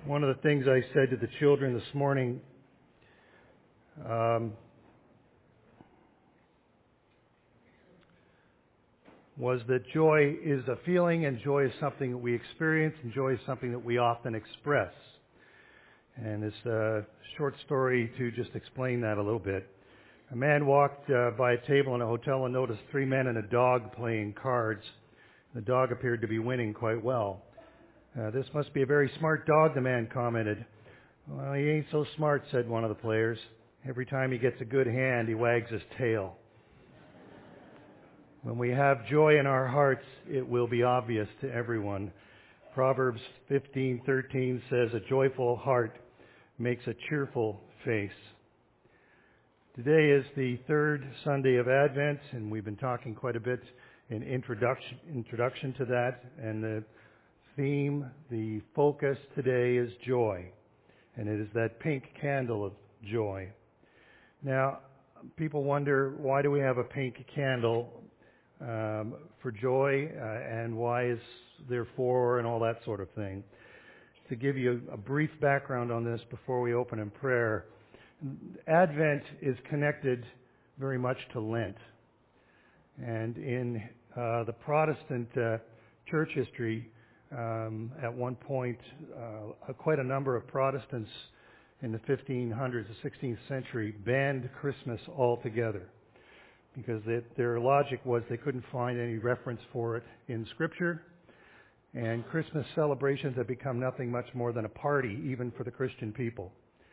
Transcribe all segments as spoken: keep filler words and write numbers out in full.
One of the things I said to the children this morning um, was that joy is a feeling, and joy is something that we experience, and joy is something that we often express. And it's a short story to just explain that a little bit. A man walked uh, by a table in a hotel and noticed three men and a dog playing cards. The dog appeared to be winning quite well. Uh, this must be a very smart dog, the man commented. Well, he ain't so smart, said one of the players. Every time he gets a good hand, he wags his tail. When we have joy in our hearts, it will be obvious to everyone. Proverbs fifteen thirteen says, a joyful heart makes a cheerful face. Today is the third Sunday of Advent, and we've been talking quite a bit in introduction, introduction to that, and the theme, the focus today is joy, and it is that pink candle of joy. Now, people wonder, why do we have a pink candle um, for joy, uh, and why is there four, and all that sort of thing? To give you a brief background on this before we open in prayer, Advent is connected very much to Lent. And in uh, the Protestant uh, church history, um, at one point, uh, quite a number of Protestants in the fifteen hundreds, the sixteenth century, banned Christmas altogether because they, their logic was they couldn't find any reference for it in Scripture, and Christmas celebrations had become nothing much more than a party, even for the Christian people,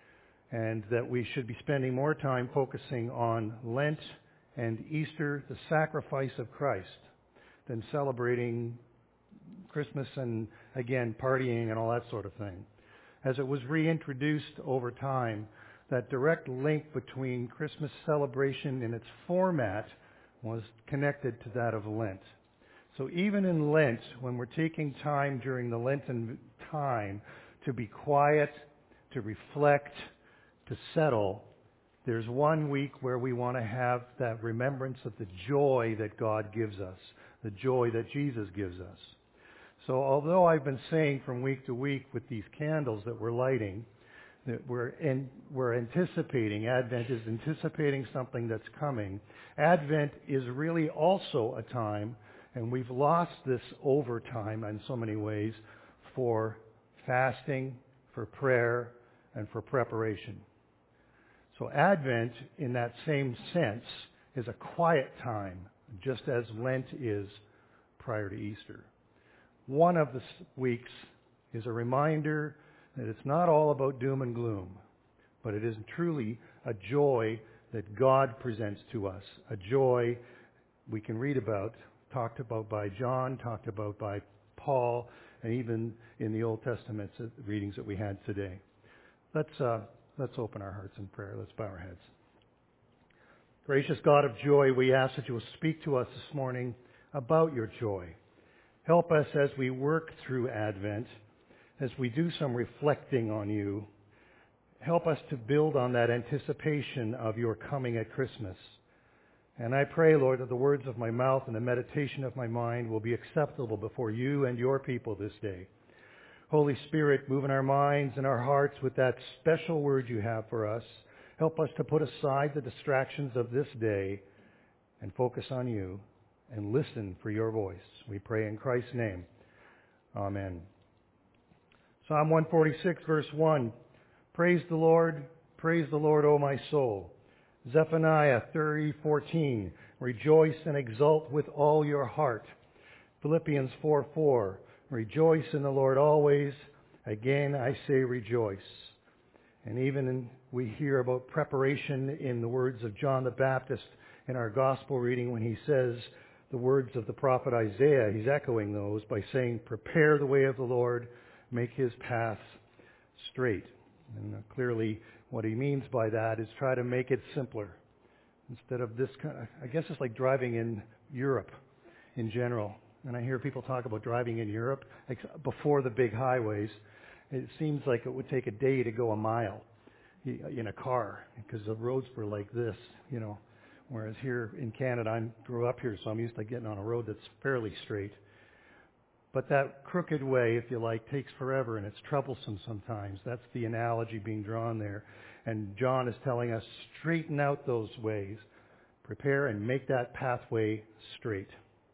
and that we should be spending more time focusing on Lent and Easter, the sacrifice of Christ, than celebrating Christmas and, again, partying and all that sort of thing. As it was reintroduced over time, that direct link between Christmas celebration in its format was connected to that of Lent. So even in Lent, when we're taking time during the Lenten time to be quiet, to reflect, to settle, there's one week where we want to have that remembrance of the joy that God gives us, the joy that Jesus gives us. So although I've been saying from week to week with these candles that we're lighting, that we're, in, we're anticipating, Advent is anticipating something that's coming, Advent is really also a time, and we've lost this over time in so many ways, for fasting, for prayer, and for preparation. So Advent, in that same sense, is a quiet time, just as Lent is prior to Easter. One of the weeks is a reminder that it's not all about doom and gloom, but it is truly a joy that God presents to us, a joy we can read about, talked about by John, talked about by Paul, and even in the Old Testament readings that we had today. Let's uh, let's open our hearts in prayer. Let's bow our heads. Gracious God of joy, we ask that you will speak to us this morning about your joy. Help us as we work through Advent, as we do some reflecting on you. Help us to build on that anticipation of your coming at Christmas. And I pray, Lord, that the words of my mouth and the meditation of my mind will be acceptable before you and your people this day. Holy Spirit, move in our minds and our hearts with that special word you have for us. Help us to put aside the distractions of this day and focus on you and listen for your voice. We pray in Christ's name. Amen. Psalm one forty-six, verse one. Praise the Lord, praise the Lord, O my soul. Zephaniah thirty fourteen. Rejoice and exult with all your heart. Philippians four four. Rejoice in the Lord always. Again, I say rejoice. And even in, we hear about preparation in the words of John the Baptist in our gospel reading when he says the words of the prophet Isaiah. He's echoing those by saying, prepare the way of the Lord, make his path straight. And clearly what he means by that is try to make it simpler. Instead of this kind of, I guess it's like driving in Europe in general. And I hear people talk about driving in Europe before the big highways. It seems like it would take a day to go a mile in a car because the roads were like this, you know. Whereas here in Canada, I grew up here, so I'm used to getting on a road that's fairly straight. But that crooked way, if you like, takes forever and it's troublesome sometimes. That's the analogy being drawn there. And John is telling us, straighten out those ways. Prepare and make that pathway straight.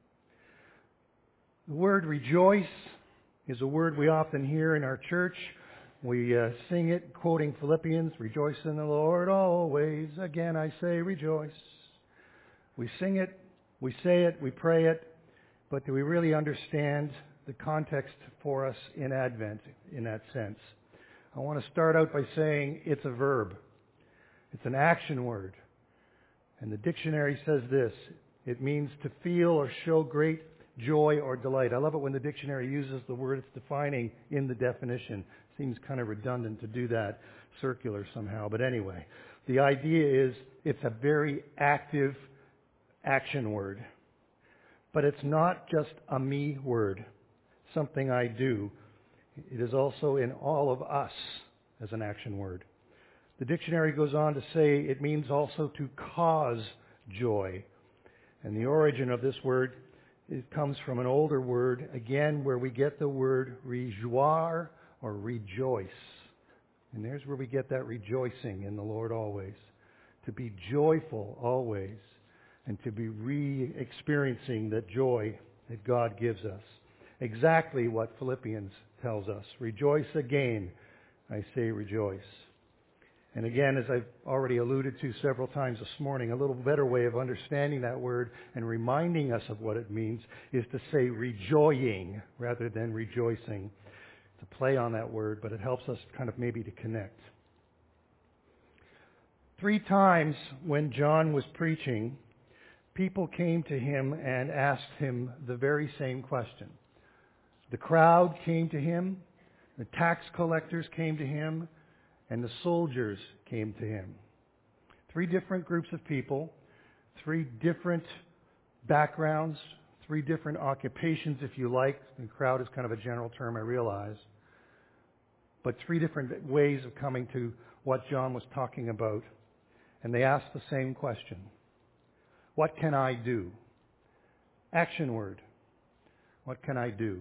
The word rejoice is a word we often hear in our church. We uh, sing it quoting Philippians, rejoice in the Lord always. Again, I say rejoice. We sing it, we say it, we pray it, but do we really understand the context for us in Advent in that sense? I want to start out by saying it's a verb. It's an action word. And the dictionary says this. It means to feel or show great joy or delight. I love it when the dictionary uses the word it's defining in the definition. Seems kind of redundant to do that circular somehow. But anyway, the idea is it's a very active action word. But it's not just a me word, something I do. It is also in all of us as an action word. The dictionary goes on to say it means also to cause joy. And the origin of this word, it comes from an older word, again, where we get the word rejoire or rejoice. And there's where we get that rejoicing in the Lord always. To be joyful always. And to be re-experiencing the joy that God gives us. Exactly what Philippians tells us. Rejoice again, I say rejoice. And again, as I've already alluded to several times this morning, a little better way of understanding that word and reminding us of what it means is to say rejoying rather than rejoicing. It's a play on that word, but it helps us kind of maybe to connect. Three times when John was preaching, people came to him and asked him the very same question. The crowd came to him, the tax collectors came to him, and the soldiers came to him. Three different groups of people, three different backgrounds, three different occupations, if you like. The crowd is kind of a general term, I realize. But three different ways of coming to what John was talking about. And they asked the same question. What can I do? Action word. What can I do?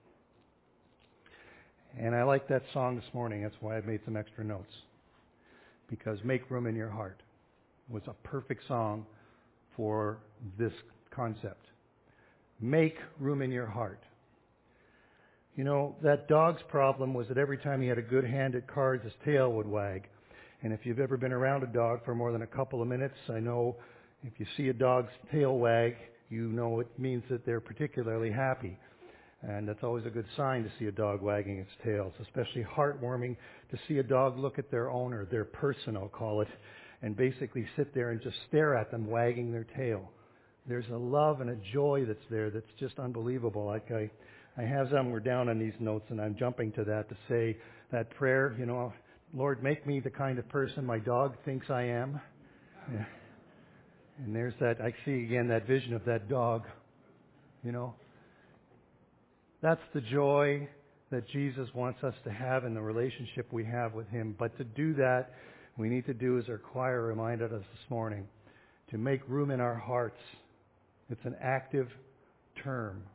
And I like that song this morning. That's why I made some extra notes. Because Make Room in Your Heart was a perfect song for this concept. Make room in your heart. You know, that dog's problem was that every time he had a good hand at cards, his tail would wag. And if you've ever been around a dog for more than a couple of minutes, I know if you see a dog's tail wag, you know it means that they're particularly happy. And that's always a good sign to see a dog wagging its tail. It's especially heartwarming to see a dog look at their owner, their person, I'll call it, and basically sit there and just stare at them wagging their tail. There's a love and a joy that's there that's just unbelievable. Like I, I have somewhere down on these notes, and I'm jumping to that to say that prayer, you know, Lord, make me the kind of person my dog thinks I am. Yeah. And there's that, I see again that vision of that dog, you know. That's the joy that Jesus wants us to have in the relationship we have with Him. But to do that, we need to do as our choir reminded us this morning, to make room in our hearts. It's an active term.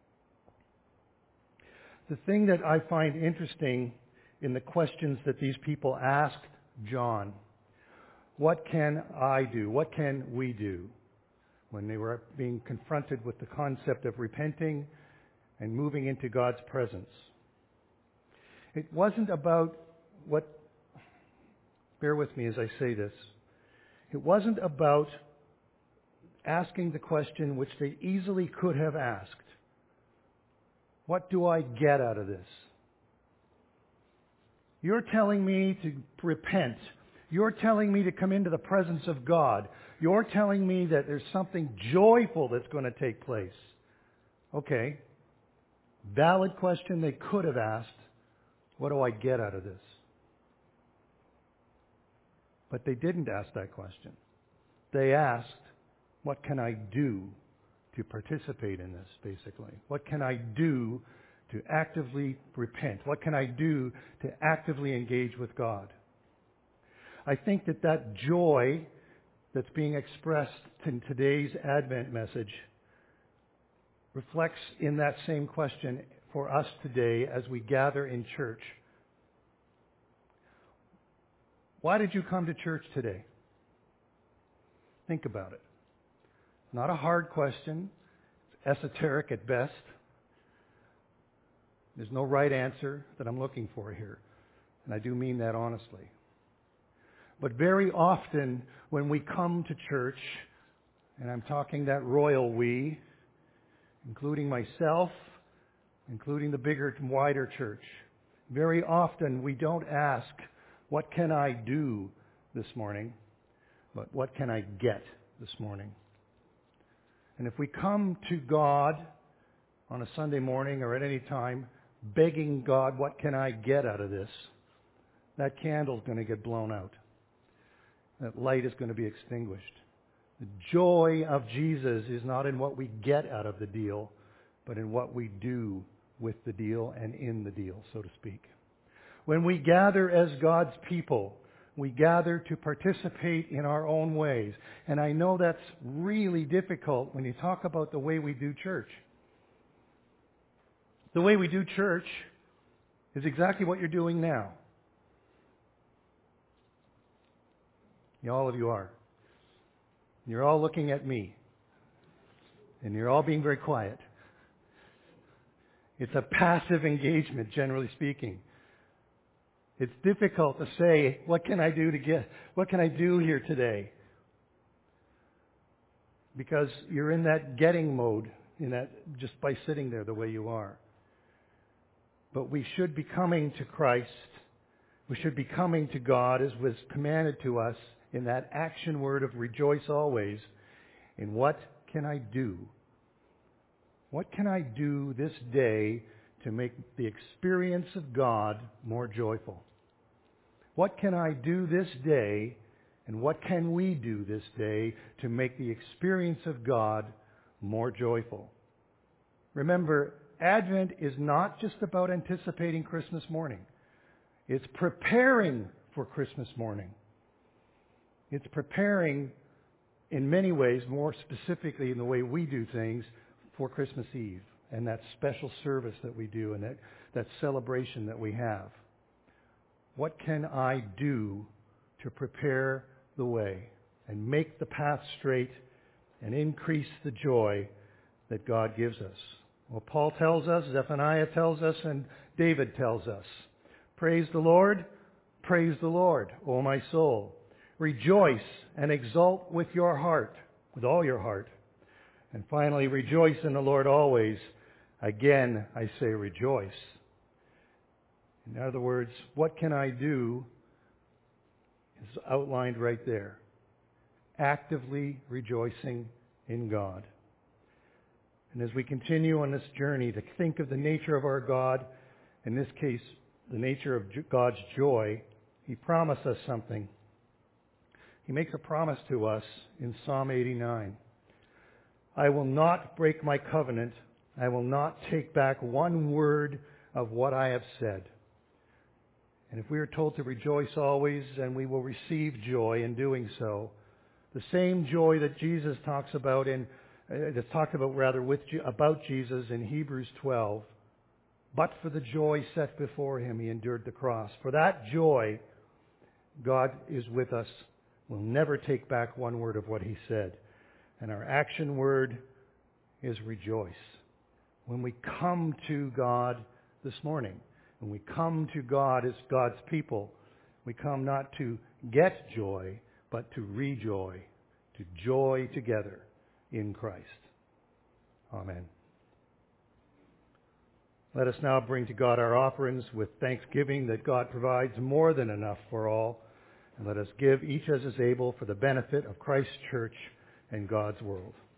The thing that I find interesting in the questions that these people asked John, what can I do? What can we do? When they were being confronted with the concept of repenting and moving into God's presence. It wasn't about what, bear with me as I say this, it wasn't about asking the question which they easily could have asked. What do I get out of this? You're telling me to repent. You're telling me to come into the presence of God. You're telling me that there's something joyful that's going to take place. Okay. Valid question they could have asked. What do I get out of this? But they didn't ask that question. They asked, what can I do to participate in this, basically? What can I do to actively repent? What can I do to actively engage with God? I think that that joy that's being expressed in today's Advent message reflects in that same question for us today as we gather in church. Why did you come to church today? Think about it. Not a hard question. It's esoteric at best. There's no right answer that I'm looking for here. And I do mean that honestly. But very often when we come to church, and I'm talking that royal we, including myself, including the bigger and wider church, very often we don't ask, what can I do this morning? But what can I get this morning? And if we come to God on a Sunday morning or at any time, begging God, what can I get out of this? That candle's going to get blown out. That light is going to be extinguished. The joy of Jesus is not in what we get out of the deal, but in what we do with the deal and in the deal, so to speak. When we gather as God's people, we gather to participate in our own ways. And I know that's really difficult when you talk about the way we do church. The way we do church is exactly what you're doing now. Yeah, all of you are. You're all looking at me. And you're all being very quiet. It's a passive engagement, generally speaking. It's difficult to say, what can I do to get, what can I do here today? Because you're in that getting mode, in that just by sitting there the way you are. But we should be coming to Christ. We should be coming to God as was commanded to us in that action word of rejoice always. In what can I do? What can I do this day to make the experience of God more joyful? What can I do this day, and what can we do this day to make the experience of God more joyful? Remember, Advent is not just about anticipating Christmas morning. It's preparing for Christmas morning. It's preparing, in many ways, more specifically in the way we do things, for Christmas Eve and that special service that we do and that, that celebration that we have. What can I do to prepare the way and make the path straight and increase the joy that God gives us? Well, Paul tells us, Zephaniah tells us, and David tells us, praise the Lord, praise the Lord, O my soul. Rejoice and exult with your heart, with all your heart. And finally, rejoice in the Lord always. Again, I say rejoice. In other words, what can I do is outlined right there. Actively rejoicing in God. And as we continue on this journey to think of the nature of our God, in this case, the nature of God's joy, He promised us something. He makes a promise to us in Psalm eighty-nine. I will not break my covenant. I will not take back one word of what I have said. And if we are told to rejoice always, then we will receive joy in doing so. The same joy that Jesus talks about in, uh, that's talked about rather with about Jesus in Hebrews twelve. But for the joy set before him, he endured the cross. For that joy, God is with us. We'll never take back one word of what he said. And our action word is rejoice. When we come to God this morning, when we come to God as God's people, we come not to get joy, but to rejoy, to joy together in Christ. Amen. Let us now bring to God our offerings with thanksgiving that God provides more than enough for all. And let us give each as is able for the benefit of Christ's church and God's world.